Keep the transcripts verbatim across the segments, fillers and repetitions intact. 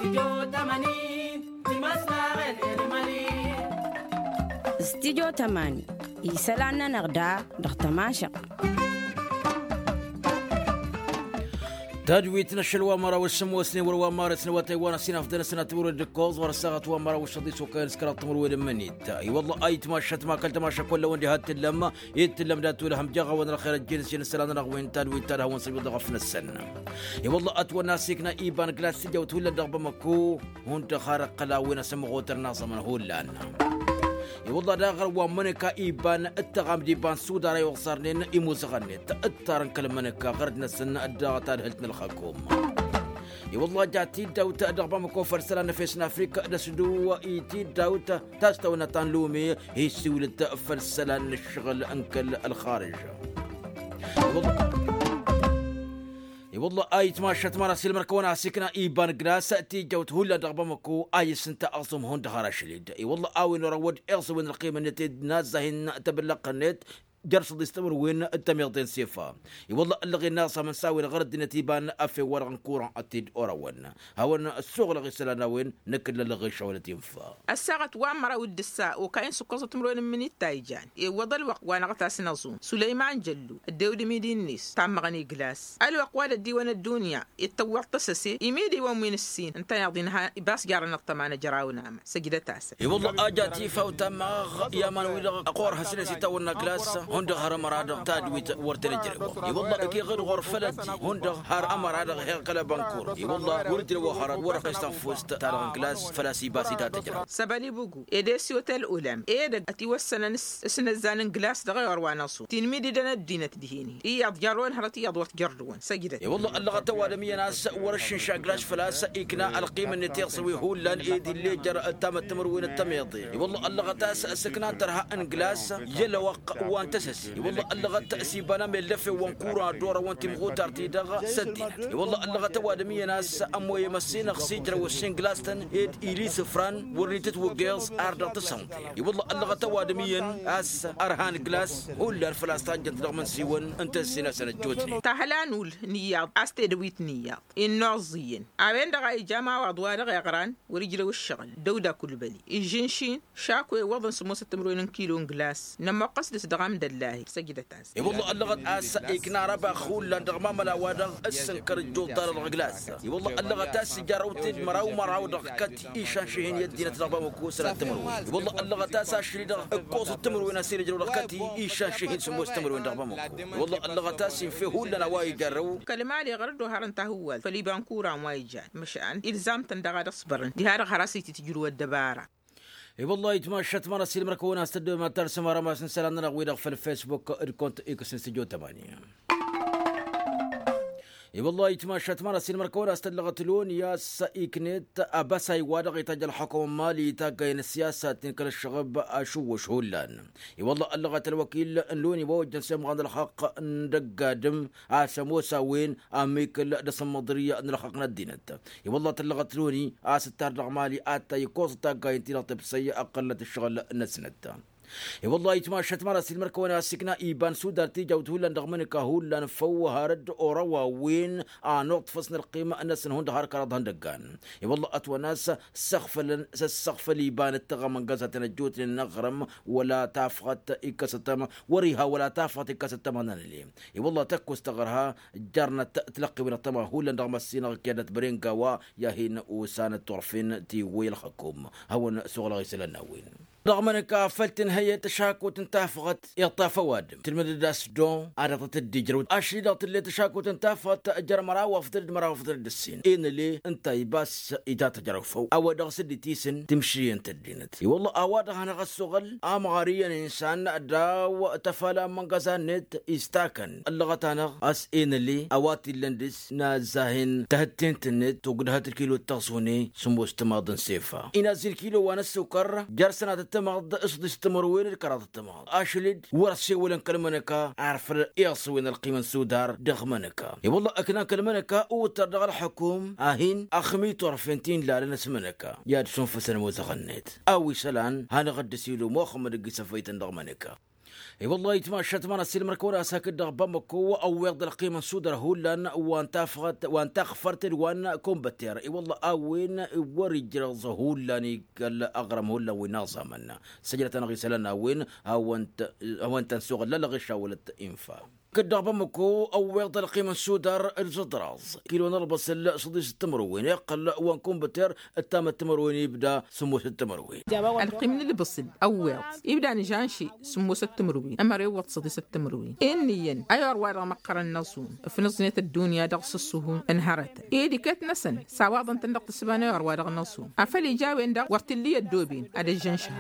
استديو تماني يسالنا نغدا دختماشق تدويتنا الشلوى مرة والسمو سني وروا مارس نواتي وانا سينا فدنا سنة تمر الدكوز ورساغت ومرة والشديس وكاين سكرات تمر وين منيت اي والله اي تماشت ما كلت ماشا كل وندي هات اللمة يتلم داتو لهم جاغا وانا خير الجنس جنس سلام نغوين تدويت تدها ونصيب ضغفنا السنة اي والله اتوا ناسيكنا ايبان كلاس جو تولى دغب مكو هون تخارق قلاوين سمغوتر ناصا من هو لان والله داغر ومنكا إيبان التغام ديبان سوداري وصارنين إيموزغنيت التارن كلمنكا غردنا السنة الداغتان هلتنا الخاكوم والله جاتي داوتا دغبا مكو فرسلا نفسنا افريكا دسدو ايتي داوتا تاستو نتان لومي هي سولت فرسلا الشغل انكل الخارج والله اي تماشت مرة سيل مركونا سكنا ايبان جلاس تي جوت هولا دغبا مكو اي سنت اصم هون دغارا شليد اي والله اوي نرود اغسو وين القيمه نتي نازهن تبلق النت جرس يستمر وين التميضين سيفا والله اللي ناصا من ساوي الغرد نتيبان افي ورغن كورا اتيد اوراون هاون السوق لغي سلانا وين نكل لغي شوله ينفا الساعه وامره ود الساعه وكاين سكوزه تمرون من التايجان وضل وق وانا غتا سنزو سليمان جلو الدود ميدين نيس تام غني جلاس الوقوال الديوان الدنيا يتطور تسسي يميدي ومن السين انت ياضينها باس جارنا الطمانه جراونا سجده تاسع والله اجاتي فوتا ما يا من ولا قورها سلسي تونا جلاس هند هر مراد تادويت ورتنجري والله كي غير غرفلت هند هر امراد هي قلب بنكور والله ولد وهرد ورقه استنفست تارغ كلاس فلاسي باسيتا تجرا سبالي بوغو اديسي اوتيل اولام ايد اتي وسنا سن زان جلاس دغير واناسو تنميدي دنا دينه دهيني اي جارون هرتي يضوت جردون سجدت والله اللغه توادميه ناس ورش شاغلاش فلاس اكنا القيمه اللي تيصوي هو لان ايدي اللي جرى تم التمر وين التميضي والله اللغه تاس سكنان ترها انجلاس يلا وق وانت والله اللغة تأسيبنا من لفة وانكورا دورا وانت مغوتار تيدغا سدينت والله اللغة توادمية ناس أمو يمسينا خسيجرا والسنجلاستن إيد إليس فران وريتت وجيلز أردر تسانتي والله اللغة توادمية أس أرهان جلاس هولا الفلاستان جنت رغم سيون انت السنة سنة جوتني تهلانول نياض أستدويت نياض النعزيين أبين دغا إجامة وأدوار غيغران ورجل والشغل دودا كل بلي الجنشين شاكوي وضن سموسة تمرين كيلو جلاس نما قصد دغام دلاهي سجدة تاس والله اللغة أس إكنا ربا خول لندغمام لا وادغ السنكر الجو طار الغلاس والله اللغة تاس جاروتين مراو مراو دغكت إيشان شهين يدينا تربا مكوس التمروين والله اللغة تاس شريد كوس التمروين أسير جرو دغكتي إيشان شهين سموس التمروين دغبا مكو والله اللغة تاس في هول لنا واي جرو كلمة لي غردو هرن تهول فليبان كورا واي جان مشان إلزام تندغا دصبرن دي هار خراسي تجرو الدبارة اي والله يتمشت مرة سيل مركونا استدو ما ترسم ما سنسلنا نغويدغ في الفيسبوك الكونت ايكوس نستجو تمانية اي والله يتمشت مرة سيل مركونا استدلغت لون يا سايكنت ابسا يوادغ يتاج الحكومة مالي تاقين السياسة تنكل الشغب اشو شهولان اي والله اللغة الوكيل اللوني بوجد نسيم غاند الحق ندقادم اسموسا وين اميكل دسم مضرية نلحقنا الدينت اي والله تلغت لوني استار رغمالي اتا يكوز تاقين تنطب سيء اقلت الشغل نسنت اي والله يتماشت مرة سيل مركونا سكنا ايبان سودار تيجا وتهولا دغمنكا هولا نفو هارد اوروا وين انوط فصن القيمة الناس هون دهار كراد هندقان اي والله اتوا ناس سخفل سخف ايبان التغم قزة نجوت للنغرم ولا تافغت اكستم وريها ولا تافغت اكستم هنالي اي والله تكو استغرها جارنا تلقي من الطما هولا دغم السينا كانت برينكا وياهين وسانة طرفين تيوي الحكومة هون سوغلا غيسلنا وين رغم انك فلتن هي تشاكو تنتافغت يطا فوادم تلمد داس دون عرضت الدجرو اشيدات اللي تشاكو تنتافغت جر مراو وفضل مراو وفضل السين ان اللي انت يباس اذا تجرفو او دغ سدي تيسن تمشي انت الدينت والله اواد انا غسغل امغاريا انسان داو تفلا من غزانت استاكن اللغه انا اس ان اللي اواتي لندس نازاهن تهتين تنت توقدها الكيلو تصوني سمو استماضن سيفا ان زي الكيلو وانا السكر جرسنا تمغض اصد استمر وين الكرات التمغض اشلد ورسي ولا كلمنكا عارف يص وين القيمه السودار دغمنكا يا والله اكنا كلمنكا او تدغ الحكوم اهين اخمي طرفنتين لا نسمنكا يا تشوف سنه وزغنيت او سلان هاني غد سيلو مو خمد قسفيت دغمنكا اي والله يتماشى تمانا السلم ركونا ساكد بامكو او يقدر القيمه سودر هولان وان تافغت وان تخفرت وان كومبتير اي والله اوين ورجل هولان قال اغرم هولا وناظما سجلت انا غيسلنا وين او انت او انت سوق لا غير شاولت انفا كده بامكو او يقدر القيمه سودر الزدراز كيلو نربص صديس التمروين يقل وان كومبتير التام التمروين يبدا سموس التمروين القيمه اللي بصل او يبدا نجانشي سموس التمروين اما ريوت صديس التمروين انيا ايور ورا مقر النصون في نصنيه الدنيا دغس السهون انهرت ايدي كت نسن سواض انت نقط سبانه ورا النصون افلي جاوي عند وقت اللي الدوبين ادي جنشها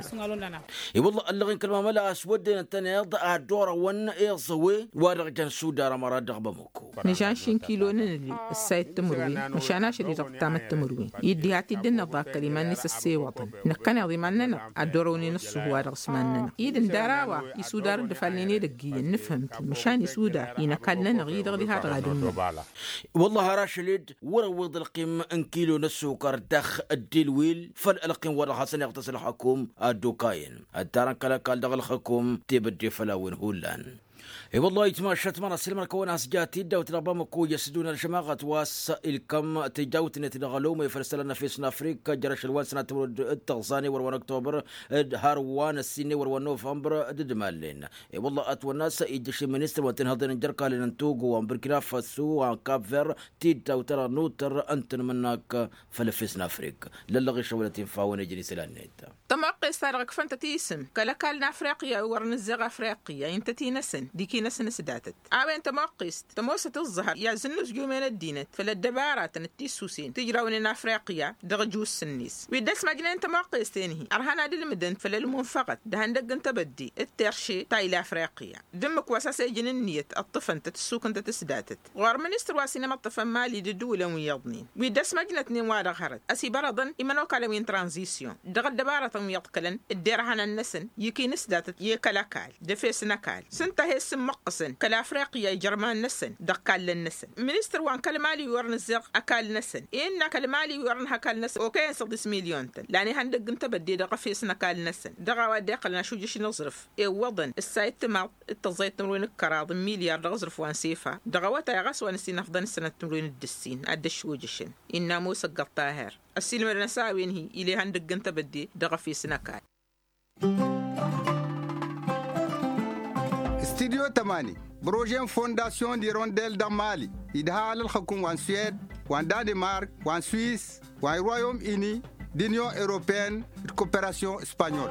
اي والله اللي كلمه ملا اسود انت يضع الدور ون يصوي جن سودار مراد دغبمكو نجاشين كيلو نلي السايت تمروين مشاناش اللي رقتام التمروين يدي هاتي دنا ضاك كلمه نس السي وطن نكنا ضماننا ادوروني نص هو رسماننا يدن دراوا يسودار دفلني دقي نفهمت مشان يسودار ينكلنا غير غير هذا غادن والله راشليد وروض القيم ان كيلو نسوكر دخ الدلويل فالقيم ورا حسن يغتسل الحكوم الدوكاين الدارن كلا قال دغل الحكوم تبدي فلاون هولان اي والله يتماشى تمانا سلم الكون اسجاتي دا وتربامكو يسدون الجماعه واس الكم تجاوت نتغلوم يفرسلنا في سن افريقيا جرش الوال سنه التغزاني ورون اكتوبر هاروان السني ورون نوفمبر ددمالين اي والله ات والناس يجش مينستر وتنهضن جركا لنتوغو وبركينا فاسو كاب فير تيتا وترى نوتر انت منك فلفسنا افريقيا للغي شولتين فاون يجري سلانيت تمقي صارك فانت تيسم كلا كالنا افريقيا ورن الزغ افريقيا انت تينسن ديكي نسن سداتت عاوين تمقيست تموسة الظهر يا زنوز يومين الدينت فللدبارات التيسوسين تجراون افريقيا دغجوس سنيس ويدس مجنين تمقيست انهي ارهانا دي المدن فللمون فقط دهن دقن تبدي الترشي تايلا افريقيا دمك واساس جننية الطفن تتسوق انت تسداتت غار منستر واسينما الطفن مالي ددولا ويضنين ويدس مجنت نين وارغ هرد اسي برضن ايمانو كالوين ترانزيسيون دغ الدبارة يطقلن الديرهان النسن يكي نسداتت يكلاكال دفيس نكال سنتهي اسم مقصن كلا افريقيا جرمان نسن دقال للنسن منستر وان كلمالي ورن الزق اكال نسن ان كلمالي ورن هكال نسن اوكي صدس مليون تن لاني هندق انت بدي دغ فيس نكال نسن دغ ودقلنا شو جيش نصرف اي وضن السايت تمر التزيت تمرين الكراض مليار دغ صرف وان سيفا دغ وتا غس ونسي نفضن السنه تمرين الدسين اد شوجشن ان موسى قطاهر السلم النساوين هي الى هندق انت بدي دغ في سنكال استوديو تماني بروجين فونداسيون دي رونديل دا مالي يدها للحكومة وان سويد وان دانمارك وان سويس وان رويوم إني دينيون إيروبيان كوبيراسيون إسبانيول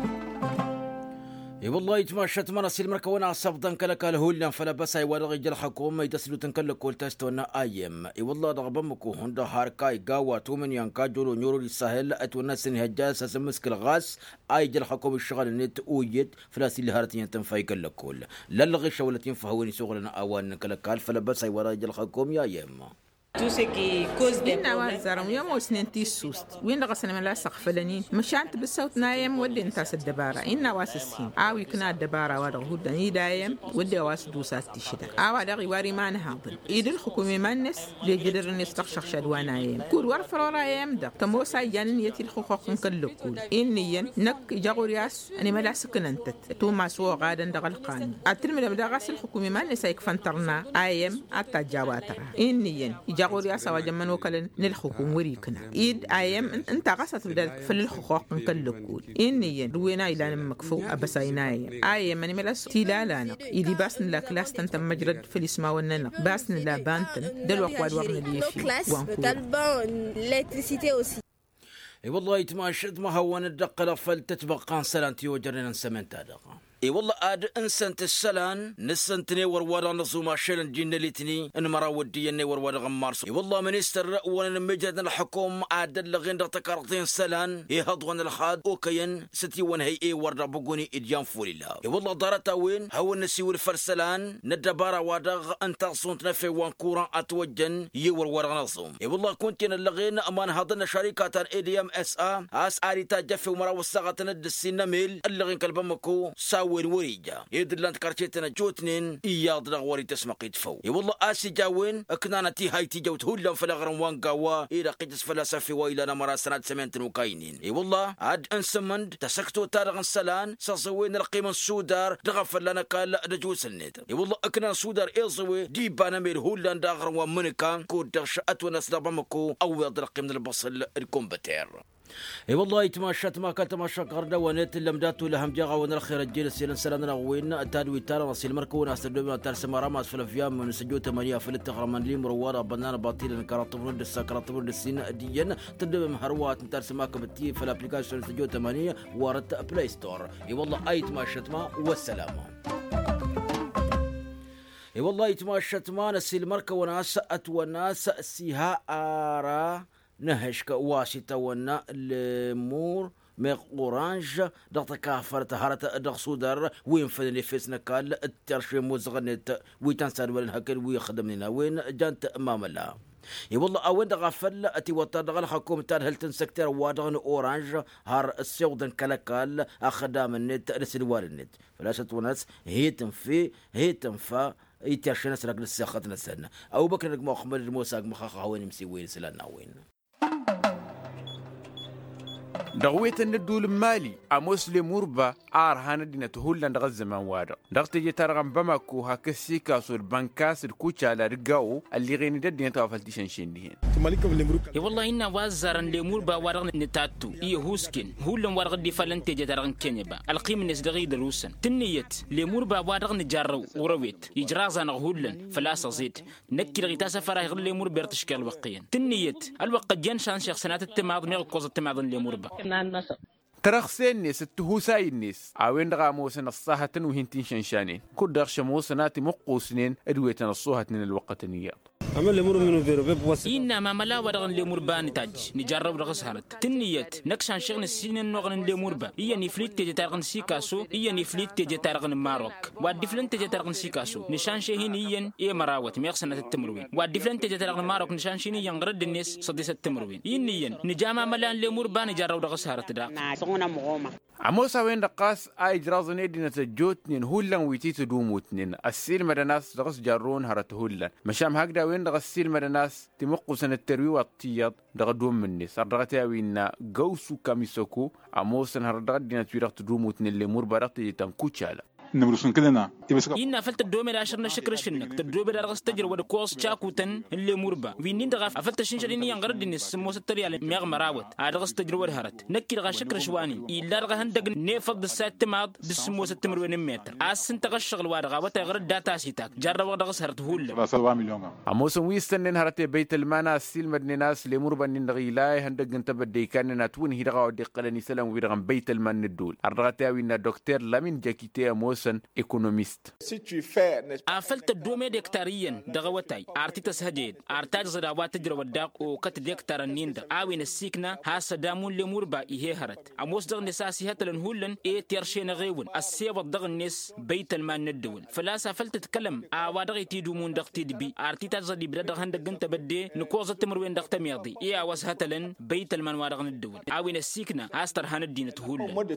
اي والله يتماشى تمانا سلم ركونا صفدا كلا كلا هولنا فلا بس اي ورغي جل حكومه يدسلو تنكل كل تستونا ايم اي والله رغبمكو هوندا هاركاي غاوا تومن يانكا جولو نيورو الساحل اتونا سن هجاس سمسك الغاس اي جل حكومه الشغل نت اويد فلاسي الهارتين تنفاي كل كل للغي شولتين فهوني شغلنا اوان كلا كال فلا بس اي ورغي جل حكومه يا يم tout ce qui cause des إن وزارم يوم وسنين تيسوست وين رغسنا من لا سقفلنين مشانت بالصوت نايم ودي انتاس الدبارة إن واسسين أو يكنا الدبارة ورغودا يدايم ودي واس دوسات تشدا أو دغي واري ما نهاضن إيد الحكومة مانس ليجدر نستخشخ شدوانايم كل ورفرورا يمدا تموسا جانن يتي الحقوق كلكول إنيا نك جاغورياس أنا ملا سكن انتت تو ما سو غادا دغل قانون أترمي لما دغس الحكومة مانس يكفنترنا أيام أتا جواترا إنيا جاغوريا سوا جمن وكلن للحكومة وريكنا إيد أيام أنت قصت بدك في الحقوق كلكول إني روينا إلى مكفو أبسايناي أيام من ملاس تلالانا إيدي باسن لا كلاس تنت مجرد في الاسماء والننا باسن لا بانتن دلو قواد ورنا ليفي وانكو اي والله يتماشد ما هو ندق فلتتبقى سلانتي وجرنا سمنت هذا اي والله اد انسنت السلان نسنتني ورورا نصو ماشين جنلتني ان مرا وديني ورورا غمارس اي والله منستر وانا مجد الحكومه عاد لغين تكرتين سلان يهضون الخاد اوكين ستي ون هي اي ورد بقوني اديان فوليلا اي والله دارتا وين هو النسي والفرسلان ندبارا وادغ انت صنت نفي وانكورا اتوجن يورورا نصوم اي والله كنت لغين امان هضن شركات اي دي ام اس ا اس اريتا جف ومرا وسغت ند السينميل اللغين كلبمكو ساو وين وريجا يدلانت كارتيتنا جوتنين إياد لغوري تسمق يتفو اي والله آسي جاوين اكنانا تي هاي تي جوت هولا فلغرم وانقاوا إلى قيدس فلسفي وإلى نمرا سنة سمنتن وكاينين اي والله عاد انسمند تسكتو تارغن سلان سازوين القيمة سودار دغفل لنا قال رجوس النت اي والله اكنا سودار إيزوي دي بانامير هولا داغرم ومنكا كود دغشأت ونسلا بمكو أو يضرق من البصل الكومبتير اي والله يتماشى ما كانت تماشى قرده ونت لمدات ولا هم جاغا ون الخير الجيل سيلن سلامنا وين تادوي ترى وصيل مركون استدوم تار سمارا ما في الافيام من سجو ثمانية في التغرمان لي مرواره بنانا باطيل كراتبون السكراتبون السين ديان تدوم هروات تار سماك بتي في الابليكيشن سجو ثمانية وارد بلاي ستور اي والله اي تماشى ما والسلامه اي والله يتماشى ما نسيل مركه وناس ات وناس سيها ارا نهشك واسطة ونا المور ميق أورانج ضغط كافر تهارت ضغط صدر وين فدني فيسنا كال الترشي موزغنت ويتنسر ولا هكر ويخدمنا وين جانت أمام الله اي والله اوين دغفل اتي وطر دغل حكومة هلتن سكتر وادغن اورانج هار السيودن كلاكال اخدام النت رسل النت فلاشة وناس هيتم في هيتم فا يترشينا سرق للساخة نسلنا او بكر نجمو خمر الموساق مخاخا وين مسيوين سلنا وين دغويت الندول مالي أمسلم مربى أرهان دينا تهولن دغ الزمان وارق دغت جي ترغم بمكو هكسي كاسو البنكاس الكوتشا على رقاو اللي غيني دينا توافلتي شنشينيهن يا والله إنا وازارن لمربى وارغ نتاتو إيه هوسكن هولن وارغ دي فلنتي جي ترغن كينيبا القيم الناس دغي دروسن تنيت لمربى وارغ نجارو ورويت يجرازان هولن فلاسا زيت نكي رغي تاسا فراغ لمربى ارتشكال وقيا تنيت الوقت جان شان شيخ سنات التماض ميغ كوز التماض لمربى ترخسين نيس التهوساي النيس عوين دغا موسن الصاحة وهنتين شنشانين كل دغش موسناتي مقوسنين ادويتنا الصوحة من الوقت نيات عمل لمر منو فيرو بيب وس إنما ملا ودغن لمر بان تاج نجرب دغس هرت تنيت نكشان شغن السنين نغن لمر با إيا نفليت تجي تارغن سيكاسو إيا نفليت تجي تارغن ماروك وادفلن تجي تارغن سيكاسو نشان شهين إيا إيا مراوت ميغسنة التمروين وادفلن تجي تارغن ماروك نشان شهين ينغرد الناس صديس التمروين إيا نجامع ملا لمر بان نجرب دغس هرت دا عموسا وين دقاس اي جرازن دينا جوتنين هولن ويتي تدوموتنين السيل مدناس دغس جارون هرت هولن مشام هكذا وين دغس السيل مدناس تمقو سنة التروي والطياد دغ دوم مني صدغتها وينا غوسو كاميسوكو عموسا هردغ دينا تيرغ تدوموتنين اللي مور برغت تنكوتشالا نمرسون كلنا إن فلت الدومي عشرنا شكر شنك تدوبي درغس تجر ودا كوس شاكوتن اللي مربا وينين دغ فلت شنشريني ينغرد الناس سموس التريال ميغ مراوت ادغس تجر ود هرت نكي دغ شكر شواني إلا دغ هندق نيفض السات ماد دسموس التمروين متر اسن تغشغل وادغ وتغرد داتا سيتاك جرب ودغس هرت هول سبعة مليون عموسن ويستنن هرت بيت المانا السيل مدني ناس اللي مربا نغي لاي هندق انت بدي كان نتون هي دغ ودي قلني سلام ويدغ بيت المان الدول ارغتا وينا دكتور لامين جاكيتي موسن ايكونومي أفلت الدومي دكتاريا دغوتاي أرتيتس هجيد أرتاج زراوات تجرى وداق وكت دكتار النيند آوين السيكنا هاسا دامون لمربا إيه هرت أموس دغ نساسي هتلن هولن إيه تيرشين غيون السيبا دغ النس بيت المان ندول فلاسا فلت تتكلم آوا دغي تيدومون دغ تيدبي أرتيتاج زدي بدا دغ هندق انت بدي نكوزة تمروين دغ تميضي إيه آواس هتلن بيت المان وادغ ندول آوين السيكنا هاستر هاندين تهولن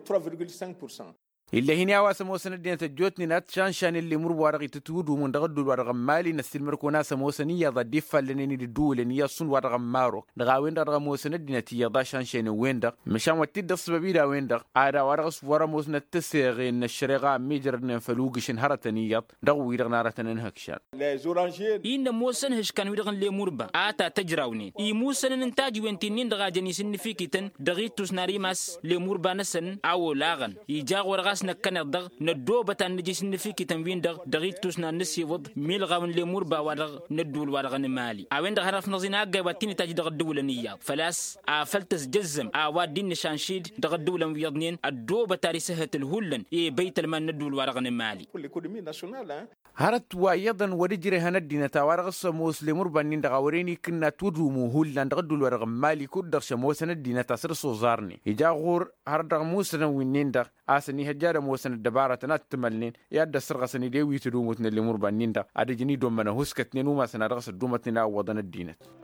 إلا هنا واسمو سندين تجوتني نات شان شان اللي مر وارغي تتود ومن دغدو وارغ مالي نسل مركونا سمو سنيا ضديفا لنني دول نيا سن وارغ مارو دغاوين دغ مو سندين تي يضا شان شان ويندا مشان وتد السببيدا ويندا عادا وارغ سوار مو سن تسيغي الشريغا ميجر نفلوغشن هرتنيات دغوي دغ نارتن هكشان إن موسن هش كان ويدغن لي مربا آتا تجراوني إي موسن ننتاج وينتين دغا جنيسن فيكيتن دغيتوس ناريماس لي مربا نسن أو لاغن يجاغ ورغاس نكنا دغ ندو بتان نجيس نفيكي تنوين دغ دغيتوس نسي وض ميل غاون لي مربا ودغ ندول ورغن مالي أوين دغ هرف نزينا جا واتين تاج دغ الدولة نيا فلاس أفلتس جزم أوادين نشانشيد دغ الدولة ويضنين الدو بتاري سهة الهولن إيه بيت المان ندول ورغن مالي هرت وايضا ورجري هندينا تاورغس مسلم ربانين دغاوريني كنا تودومو هولن دغدول ورغ مالي كود دغ شموسن دينا تاسر سوزارني يجا غور هردغ موسن وينين دغ اسني هجار موسن الدبارة نتملين ياد سرغسني دي ويتدومو تن اللي مربانين دغ ادجني دومنا هسكتني وما سنرغس دومتنا وضن الدينت